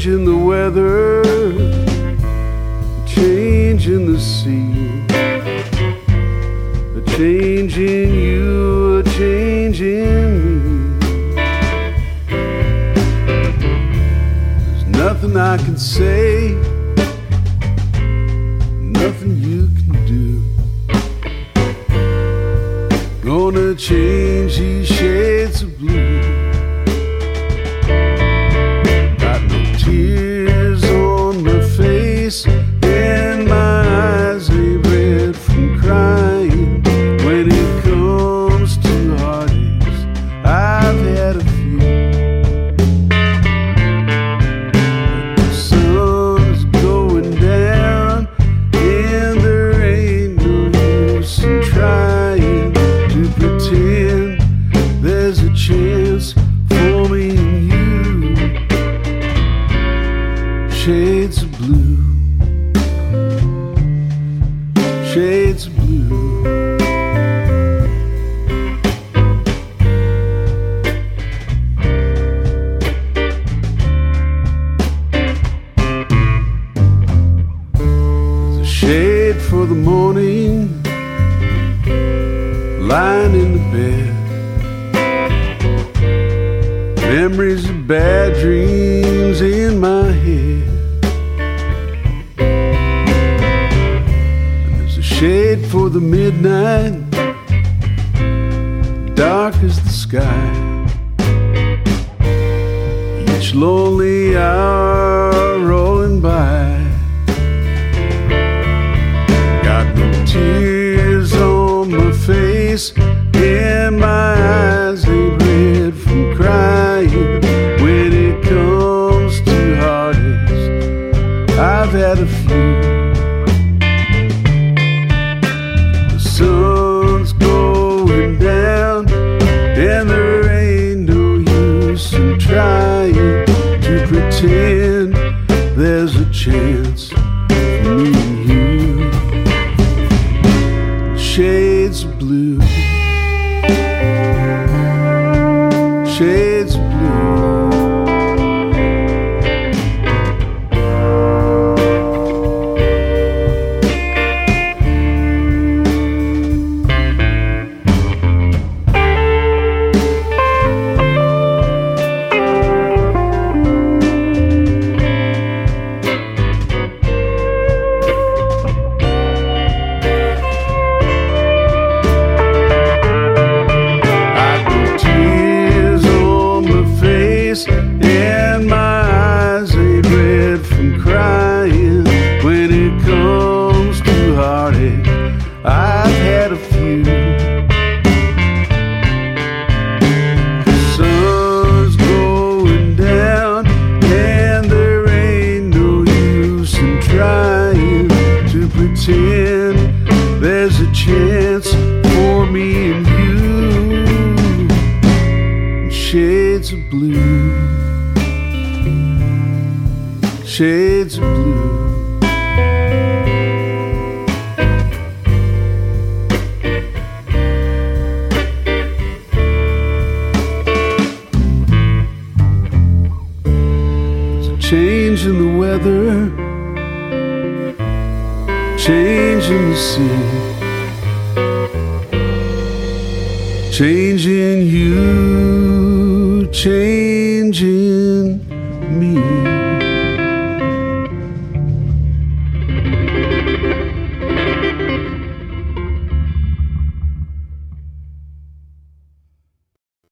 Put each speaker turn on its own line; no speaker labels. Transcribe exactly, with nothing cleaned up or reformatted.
change in the weather, a change in the sea, a change in you, a change in me. There's nothing I can say, nothing you can do. Gonna change these shades of blue. Got no tears on my face, and my eyes ain't red from crying. When it comes to heartaches, I've had a few. But the sun's going down, and there ain't no use in trying to pretend there's a chance for me and you. Shades of blue, shades of blue. There's a shade for the morning, lying in the bed. Memories of bad dreams in my head. And there's a shade for the midnight, dark as the sky. Each lonely hour rolling by. Got no tears on my face, and my eyes ain't red from crying. When it comes to heartaches, I've had a few. The sun's going down, and there ain't no use in trying to pretend there's a chance for me and you. Shades of blue, shades of blue. And my eyes ain't red from crying. When it comes to heartache, I've had a few. The sun's going down, and there ain't no use in trying to pretend there's a chance for me and you. Shades of blue, shades of blue. There's a change in the weather, change in the sea, change in you, change in